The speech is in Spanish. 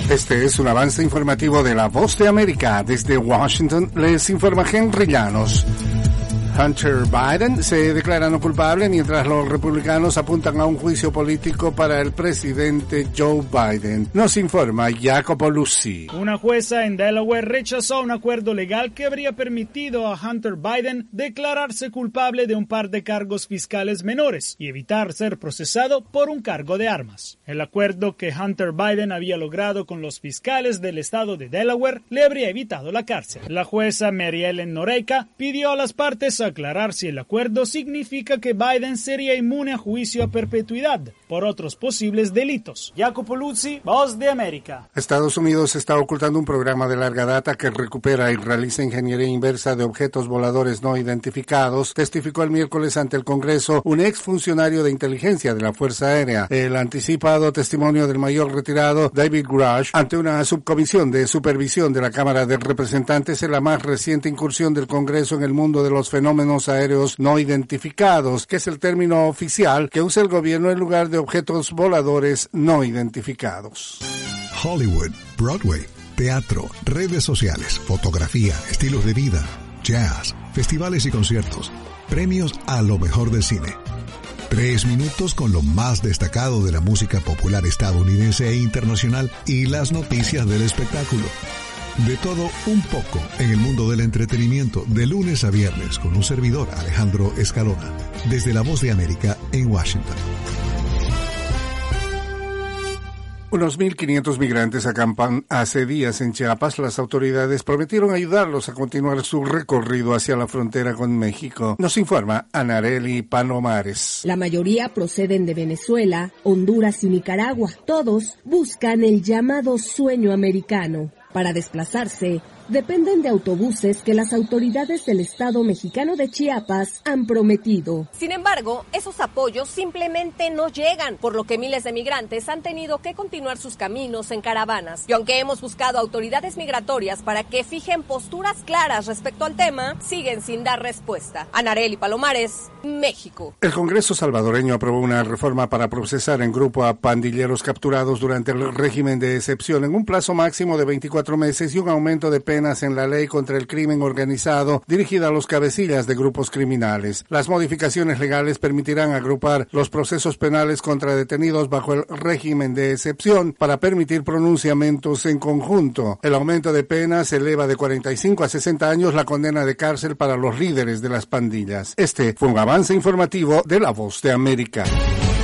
Este es un avance informativo de La Voz de América. Desde Washington les informa Henry Llanos. Hunter Biden se declara no culpable mientras los republicanos apuntan a un juicio político para el presidente Joe Biden. Nos informa Jacopo Luzzi. Una jueza en Delaware rechazó un acuerdo legal que habría permitido a Hunter Biden declararse culpable de un par de cargos fiscales menores y evitar ser procesado por un cargo de armas. El acuerdo que Hunter Biden había logrado con los fiscales del estado de Delaware le habría evitado la cárcel. La jueza Mary Ellen Noreika pidió a las partes aclarar si el acuerdo significa que Biden sería inmune a juicio a perpetuidad por otros posibles delitos. Jacopo Luzzi, Voz de América. Estados Unidos está ocultando un programa de larga data que recupera y realiza ingeniería inversa de objetos voladores no identificados, testificó el miércoles ante el Congreso un exfuncionario de inteligencia de la Fuerza Aérea. El anticipado testimonio del mayor retirado David Grush ante una subcomisión de supervisión de la Cámara de Representantes en la más reciente incursión del Congreso en el mundo de los fenómenos aéreos no identificados, que es el término oficial que usa el gobierno en lugar de objetos voladores no identificados. Hollywood, Broadway, teatro, redes sociales, fotografía, estilos de vida, jazz, festivales y conciertos, premios a lo mejor del cine. 3 minutos con lo más destacado de la música popular estadounidense e internacional y las noticias del espectáculo. De todo un poco en el mundo del entretenimiento, de lunes a viernes, con un servidor, Alejandro Escalona, desde La Voz de América en Washington. Unos 1.500 migrantes acampan hace días en Chiapas. Las autoridades prometieron ayudarlos a continuar su recorrido hacia la frontera con México. Nos informa Anarely Palomares. La mayoría proceden de Venezuela, Honduras y Nicaragua. Todos buscan el llamado sueño americano. Para desplazarse, dependen de autobuses que las autoridades del Estado mexicano de Chiapas han prometido. Sin embargo, esos apoyos simplemente no llegan, por lo que miles de migrantes han tenido que continuar sus caminos en caravanas. Y aunque hemos buscado autoridades migratorias para que fijen posturas claras respecto al tema, siguen sin dar respuesta. Anarely Palomares, México. El Congreso salvadoreño aprobó una reforma para procesar en grupo a pandilleros capturados durante el régimen de excepción en un plazo máximo de 24 meses y un aumento de penas en la ley contra el crimen organizado dirigida a los cabecillas de grupos criminales. Las modificaciones legales permitirán agrupar los procesos penales contra detenidos bajo el régimen de excepción para permitir pronunciamientos en conjunto. El aumento de penas eleva de 45 a 60 años la condena de cárcel para los líderes de las pandillas. Este fue un avance informativo de La Voz de América.